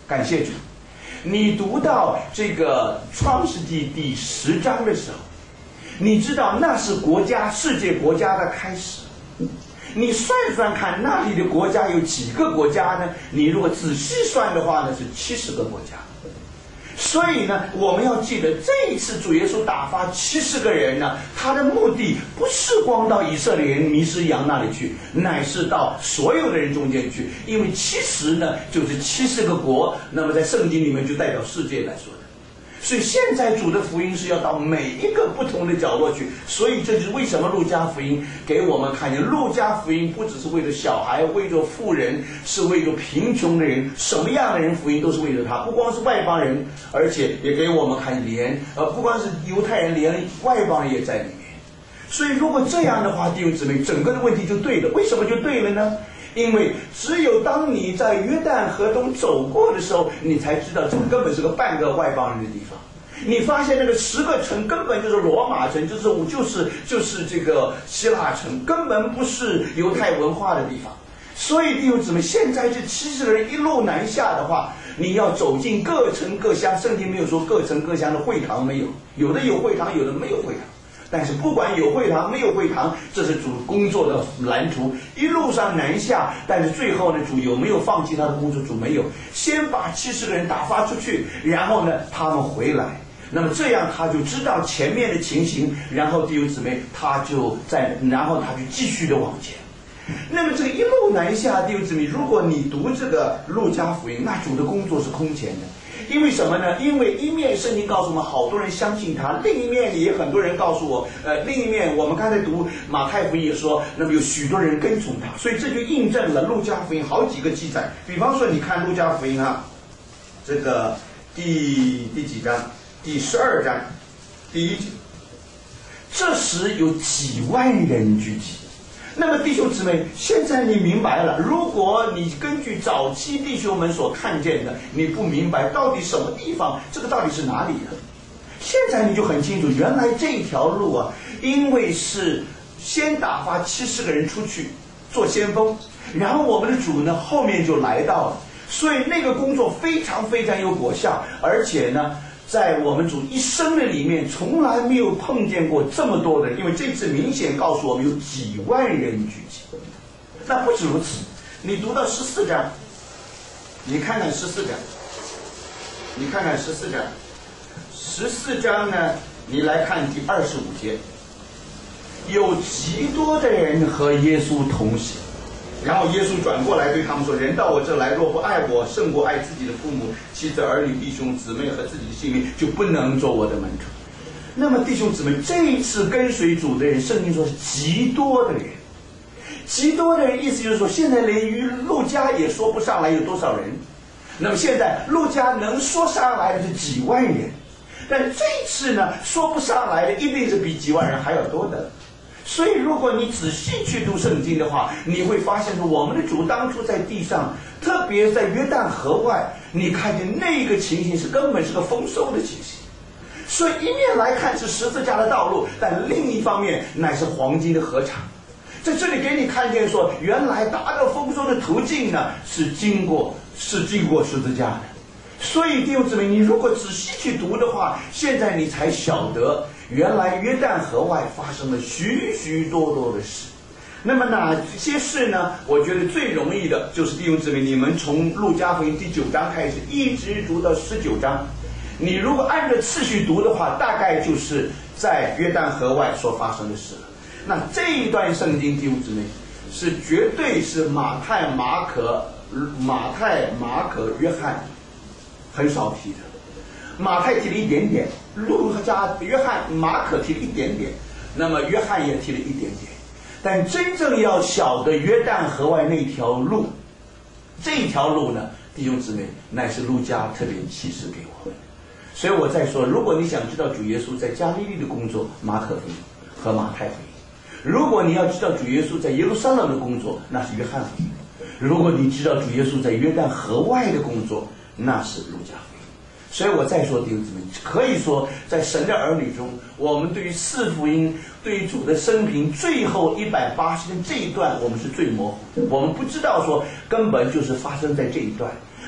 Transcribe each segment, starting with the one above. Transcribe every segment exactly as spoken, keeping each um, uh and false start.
感谢主。你读到这个创世纪第十章的时候，你知道那是国家世界国家的开始。你算算看，那里的国家有几个国家呢？你如果仔细算的话呢，是七十个国家。所以呢，我们要记得，这一次主耶稣打发七十个人呢，他的目的不是光到以色列人迷失羊那里去，乃是到所有的人中间去。因为七十呢，就是七十个国，那么在圣经里面就代表世界来说的。所以现在主的福音是要到每一个不同的角落去，所以这就是为什么路加福音给我们看见，路加福音不只是为了小孩，为了妇人，是为了贫穷的人，什么样的人福音都是为了他，不光是外邦人，而且也给我们看连呃不光是犹太人，连外邦人也在里面。所以如果这样的话，弟兄姊妹，整个的问题就对了。为什么就对了呢？因为只有当你在约旦河东走过的时候，你才知道这根本是个半个外邦人的地方。你发现那个十个城根本就是罗马城，就是就是就是这个希腊城，根本不是犹太文化的地方。所以弟兄姊妹，现在这七十个人一路南下的话，你要走进各城各乡，圣经没有说各城各乡的会堂没有，有的有会堂，有的没有会堂。但是不管有会堂没有会堂，这是主工作的蓝图，一路上南下。但是最后呢，主有没有放弃他的工作？主没有，先把七十个人打发出去，然后呢他们回来，那么这样他就知道前面的情形，然后弟兄姊妹他就在，然后他就继续的往前。那么这个一路南下，弟兄姊妹，如果你读这个路加福音，那主的工作是空前的。因为什么呢？因为一面圣经告诉我们好多人相信他，另一面也很多人告诉我，呃，另一面我们刚才读马太福音也说，那么有许多人跟从他，所以这就印证了路加福音好几个记载。比方说，你看路加福音啊，这个第第几章？第十二章第一节，这时有几万人聚集。那么弟兄姊妹，现在你明白了，如果你根据早期弟兄们所看见的，你不明白到底什么地方，这个到底是哪里呢？现在你就很清楚，原来这条路啊，因为是先打发七十个人出去做先锋，然后我们的主呢后面就来到了，所以那个工作非常非常有果效，而且呢在我们主一生的里面，从来没有碰见过这么多的人，因为这次明显告诉我们有几万人聚集。那不止如此，你读到十四章，你看看十四章，你看看十四章，十四章呢，你来看第二十五节，有极多的人和耶稣同行。然后耶稣转过来对他们说，人到我这来，若不爱我胜过爱自己的父母、妻子、儿女、弟兄、姊妹和自己的性命，就不能做我的门徒。那么弟兄姊妹，这一次跟随主的人，圣经说是极多的人。极多的人意思就是说，现在连于路加也说不上来有多少人。那么现在路加能说上来的是几万人，但这一次呢，说不上来的一定是比几万人还要多的。所以如果你仔细去读圣经的话，你会发现说，我们的主当初在地上，特别在约旦河外，你看见那个情形是根本是个丰收的情形。所以一面来看是十字架的道路，但另一方面乃是黄金的禾场。在这里给你看见说，原来达到丰收的途径呢，是经过是经过十字架的。所以弟兄姊妹，你如果仔细去读的话，现在你才晓得，原来约旦河外发生了许许多多的事。那么哪些事呢？我觉得最容易的就是弟兄姊妹，你们从路加福音第九章开始，一直读到十九章。你如果按照次序读的话，大概就是在约旦河外所发生的事了。那这一段圣经，弟兄姊妹，是绝对是马太、马可、马太、马可、约翰很少提的。马太提了一点点，路加、约翰、马可提了一点点，那么约翰也提了一点点。但真正要晓得约旦河外那条路，这条路呢，弟兄姊妹，乃是路加特别启示给我们。所以我再说，如果你想知道主耶稣在加利利的工作，马可福音和马太福音；如果你要知道主耶稣在耶路撒冷的工作，那是约翰福音；如果你知道主耶稣在约旦河外的工作，那是路加福音。所以我再说弟兄姊妹，可以说在神的儿女中，我们对于四福音、对于主的生平最后一百八十天这一段，我们是最模糊的，我们不知道说根本就是发生在这一段。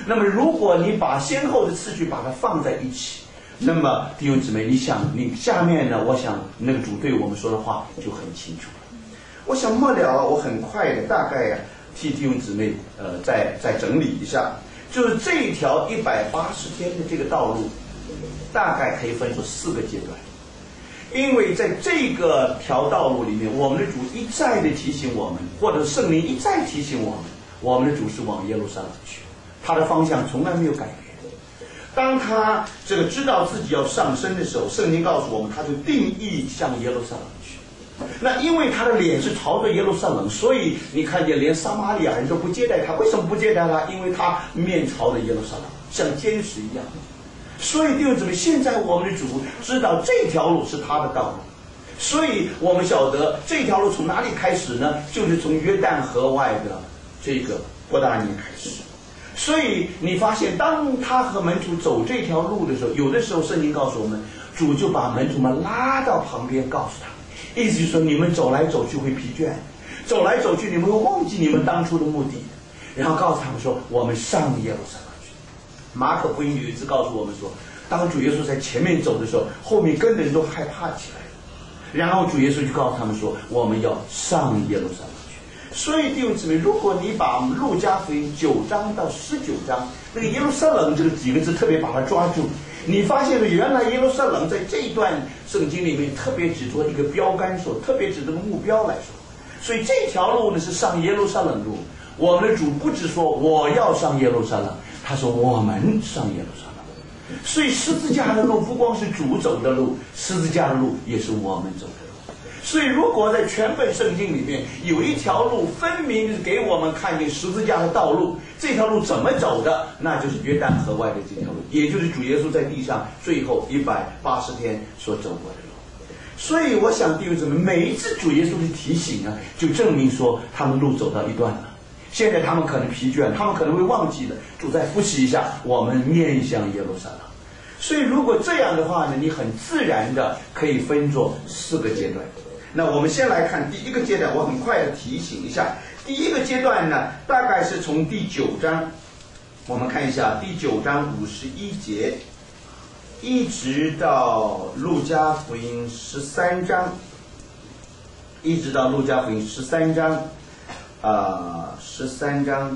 那么如果你把先后的次序把它放在一起，那么弟兄姊妹，你想你下面呢，我想那个主对我们说的话就很清楚了。我想末了，我很快的大概呀、啊、替弟兄姊妹呃再再整理一下，就是这一条一百八十天的这个道路，大概可以分出四个阶段。因为在这个条道路里面，我们的主一再的提醒我们，或者圣灵一再提醒我们，我们的主是往耶路撒冷去，他的方向从来没有改变。当他这个知道自己要上升的时候，圣经告诉我们，他就定义向耶路撒冷去。那因为他的脸是朝着耶路撒冷，所以你看见连撒玛利亚人都不接待他。为什么不接待他？因为他面朝着耶路撒冷，像天使一样。所以弟兄姊妹，现在我们的主知道这条路是他的道路，所以我们晓得这条路从哪里开始呢？就是从约旦河外的这个伯大尼开始。所以你发现，当他和门徒走这条路的时候，有的时候圣经告诉我们，主就把门徒们拉到旁边，告诉他们，意思就是说，你们走来走去会疲倦，走来走去你们会忘记你们当初的目的，然后告诉他们说，我们上耶路撒冷。马可福音有一次告诉我们说，当主耶稣在前面走的时候，后面跟的人都害怕起来了。然后主耶稣就告诉他们说，我们要上耶路撒冷去。所以弟兄姊妹，如果你把路加福音九章到十九章那个耶路撒冷这个几个字特别把它抓住，你发现了原来耶路撒冷在这一段圣经里面特别指着一个标杆说，特别指这个目标来说。所以这条路呢是上耶路撒冷路。我们的主不只说我要上耶路撒冷，他说我们上耶路撒冷。所以十字架的路不光是主走的路，十字架的路也是我们走的路。所以如果在全本圣经里面有一条路分明给我们看见十字架的道路，这条路怎么走的，那就是约旦河外的这条路，也就是主耶稣在地上最后一百八十天所走过的路。所以我想弟兄姊妹，每一次主耶稣的提醒啊，就证明说他们路走到一段了。现在他们可能疲倦，他们可能会忘记了，主再复习一下，我们面向耶路撒冷。所以如果这样的话呢，你很自然的可以分作四个阶段。那我们先来看第一个阶段，我很快的提醒一下，第一个阶段呢，大概是从第九章，我们看一下第九章五十一节，一直到路加福音十三章，一直到路加福音十三章。啊，十三章，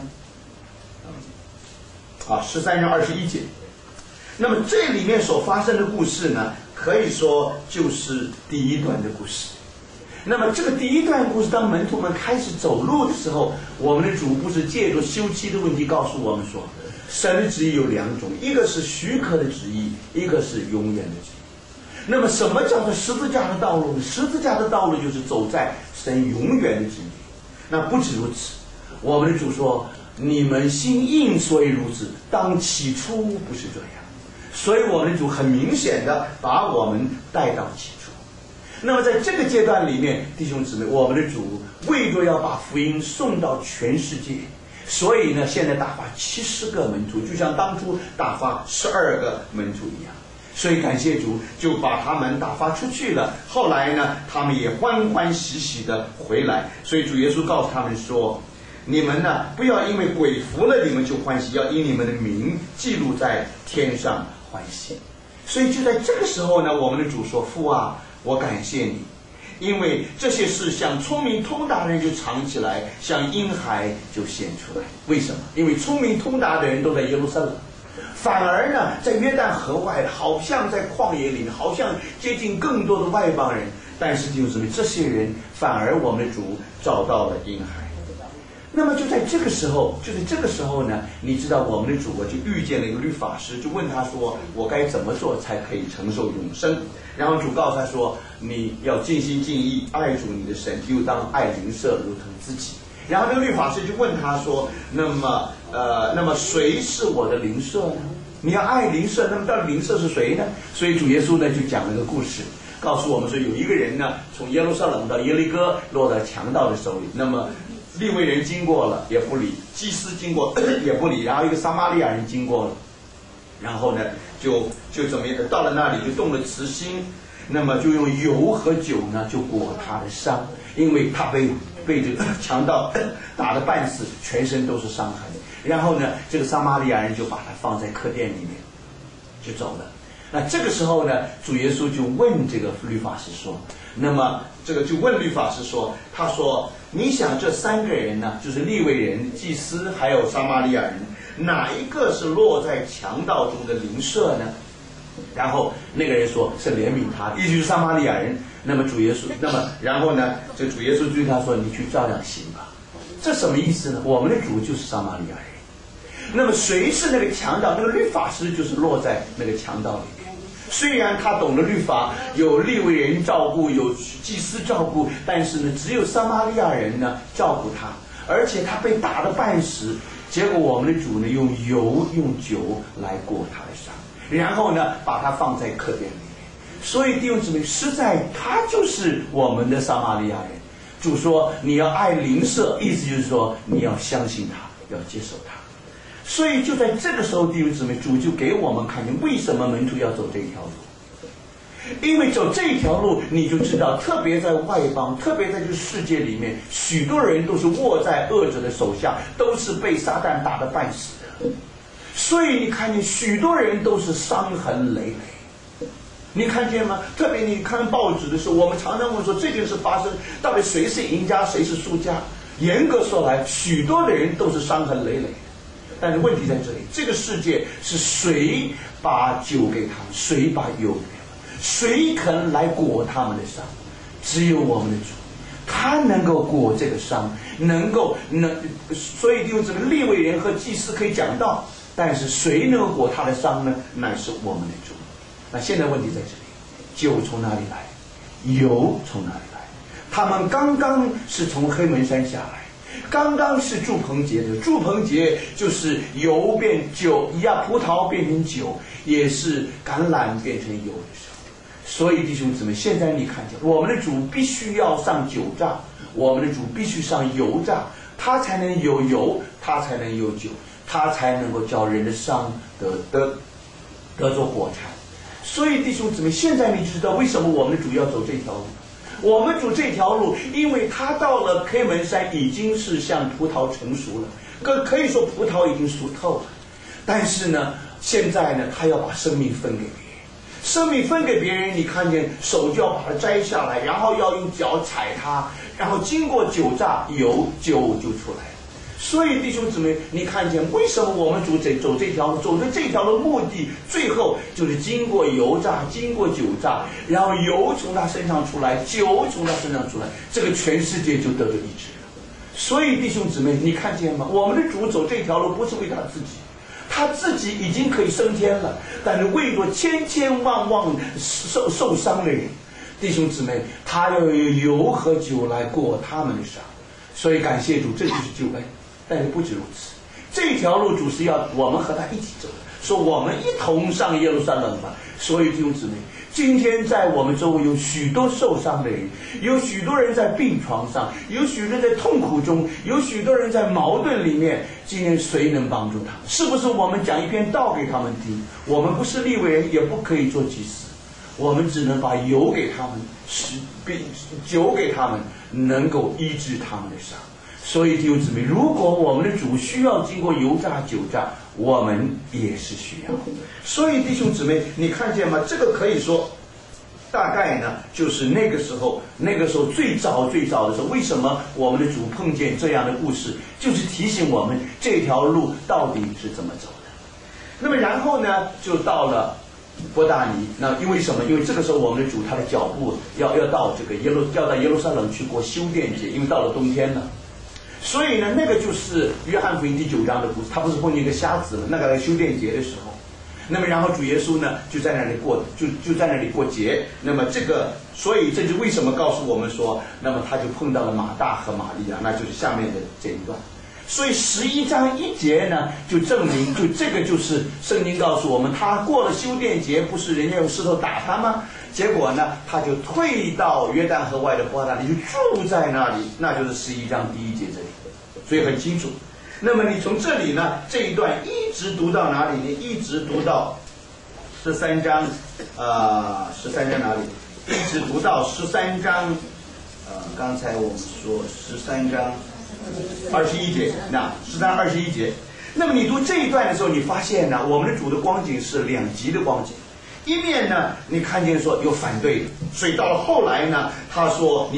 啊，十三章二十一节。那么这里面所发生的故事呢，可以说就是第一段的故事。那么这个第一段故事，当门徒们开始走路的时候，我们的主不是借着休妻的问题告诉我们说，神的旨意有两种，一个是许可的旨意，一个是永远的旨意。那么什么叫做十字架的道路呢？十字架的道路就是走在神永远的旨意。那不止如此，我们的主说，你们心硬，所以如此，当起初不是这样。所以我们的主很明显的把我们带到起初。那么在这个阶段里面，弟兄姊妹，我们的主为着要把福音送到全世界，所以呢，现在打发七十个门徒，就像当初打发十二个门徒一样。所以感谢主，就把他们打发出去了。后来呢，他们也欢欢喜喜的回来。所以主耶稣告诉他们说，你们呢，不要因为鬼服了你们就欢喜，要因你们的名记录在天上欢喜。所以就在这个时候呢，我们的主说，父啊，我感谢你，因为这些事像聪明通达的人就藏起来，像婴孩就显出来。为什么？因为聪明通达的人都在耶路撒冷，反而呢，在约旦河外，好像在旷野里面，好像接近更多的外邦人。但是就是这些人，反而我们的主找到了婴孩。那么就在这个时候，就在这个时候呢，你知道我们的主啊，就遇见了一个律法师，就问他说：“我该怎么做才可以承受永生？”然后主告诉他说：“你要尽心尽意爱主你的神，又当爱邻舍如同自己。”然后这个律法师就问他说：“那么，呃，那么谁是我的邻舍呢？你要爱邻舍，那么到底邻舍是谁呢？”所以主耶稣呢就讲了个故事，告诉我们说，有一个人呢从耶路撒冷到耶利哥，落到强盗的手里。那么利未人经过了也不理，祭司经过也不理，然后一个撒玛利亚人经过了，然后呢就就怎么样，到了那里就动了慈心，那么就用油和酒呢就裹他的伤，因为他被被这个强盗打得半死，全身都是伤痕。 然后呢，这个撒玛利亚人就把他放在客店里面，就走了。那这个时候呢，主耶稣就问这个律法师说，那么这个就问律法师说，他说，你想这三个人呢，就是利未人、祭司还有撒玛利亚人，哪一个是落在强盗中的邻舍呢？然后那个人说是怜悯他，意思就是撒玛利亚人。那么主耶稣，那么然后呢，这主耶稣对他说，你去照样行吧。这什么意思呢？我们的主就是撒玛利亚人。那么谁是那个强盗？那个律法师就是落在那个强盗里面。虽然他懂得律法，有利未人照顾，有祭司照顾，但是呢，只有撒玛利亚人呢照顾他，而且他被打得半死。结果我们的主呢，用油用酒来裹他的伤，然后呢，把他放在客店里面。所以弟兄姊妹，实在他就是我们的撒玛利亚人。主说你要爱邻舍，意思就是说你要相信他，要接受他。所以就在这个时候，弟兄姊妹，主就给我们看见为什么门徒要走这条路。因为走这条路，你就知道，特别在外邦，特别在这个世界里面，许多人都是握在恶者的手下，都是被撒旦打得半死的。所以你看见许多人都是伤痕累累。你看见吗？特别你看报纸的时候，我们常常问说这件事发生，到底谁是赢家，谁是输家？严格说来，许多的人都是伤痕累累的。但是问题在这里，这个世界是谁把酒给他们，谁把油给他们，谁肯来裹他们的伤？只有我们的主，他能够裹这个伤，能够能，所以就这个利未人和祭司可以讲到，但是谁能够裹他的伤呢？乃是我们的主。那现在问题在这里，酒从哪里来？油从哪里来？他们刚刚是从黑门山下来，刚刚是祝棚节的，祝棚节就是油变酒，呀，葡萄变成酒，也是橄榄变成油的时候。所以弟兄姊妹，现在你看见我们的主必须要上酒榨，我们的主必须上油榨，他才能有油，他才能有酒，他才能够叫人的伤得得得做果产。所以弟兄姊妹，现在你知道为什么我们的主要走这条路？我们主这条路，因为他到了黑门山已经是像葡萄成熟了，可可以说葡萄已经熟透了。但是呢，现在呢，他要把生命分给别人，生命分给别人，你看见手就要把它摘下来，然后要用脚踩它，然后经过酒榨，油酒就出来了。所以弟兄姊妹，你看见为什么我们主走走这条路，走的这条路目的，最后就是经过油榨，经过酒榨，然后油从他身上出来，酒从他身上出来，这个全世界就得到医治了。所以弟兄姊妹，你看见吗？我们的主走这条路不是为他自己，他自己已经可以升天了，但是为着千千万万受受伤的人，弟兄姊妹，他要有油和酒来过他们的伤。所以感谢主，这就是救恩。但是不止如此，这条路主是要我们和他一起走的，说我们一同上耶路撒冷吧。所以弟兄姊妹，今天在我们周围有许多受伤的人，有许多人在病床上，有许多人在痛苦中，有许多人在矛盾里面。今天谁能帮助他们？是不是我们讲一篇道给他们听？我们不是利未人，也不可以做祭司，我们只能把油给他们，使酒给他们，能够医治他们的伤。所以弟兄姊妹，如果我们的主需要经过油榨酒榨，我们也是需要。所以弟兄姊妹，你看见吗？这个可以说大概呢就是那个时候那个时候最早最早的时候，为什么我们的主碰见这样的故事，就是提醒我们这条路到底是怎么走的。那么然后呢，就到了伯大尼。那因为什么？因为这个时候我们的主他的脚步要要到这个耶路要到耶路撒冷去过修殿节，因为到了冬天了。所以呢，那个就是约翰福音第九章的故事。他不是碰见一个瞎子吗？那个修殿节的时候，那么然后主耶稣呢就在那里过，就就在那里过节。那么这个，所以这就为什么告诉我们说，那么他就碰到了马大和玛利亚，那就是下面的这一段。所以十一章一节呢，就证明，就这个就是圣经告诉我们，他过了修殿节，不是人家用石头打他吗？结果呢，他就退到约旦河外的伯大尼，就住在那里，那就是十一章第一节这里，所以很清楚。那么你从这里呢，这一段一直读到哪里呢？一直读到十三章，啊、呃，十三章哪里？一直读到十三章，呃，刚才我们说十三章二十一节，那十三二十一节。 那么你读这一段的时候，你发现呢，我们的主的光景是两极的光景。一面呢，你看见说有反对的，所以到了后来呢，他说你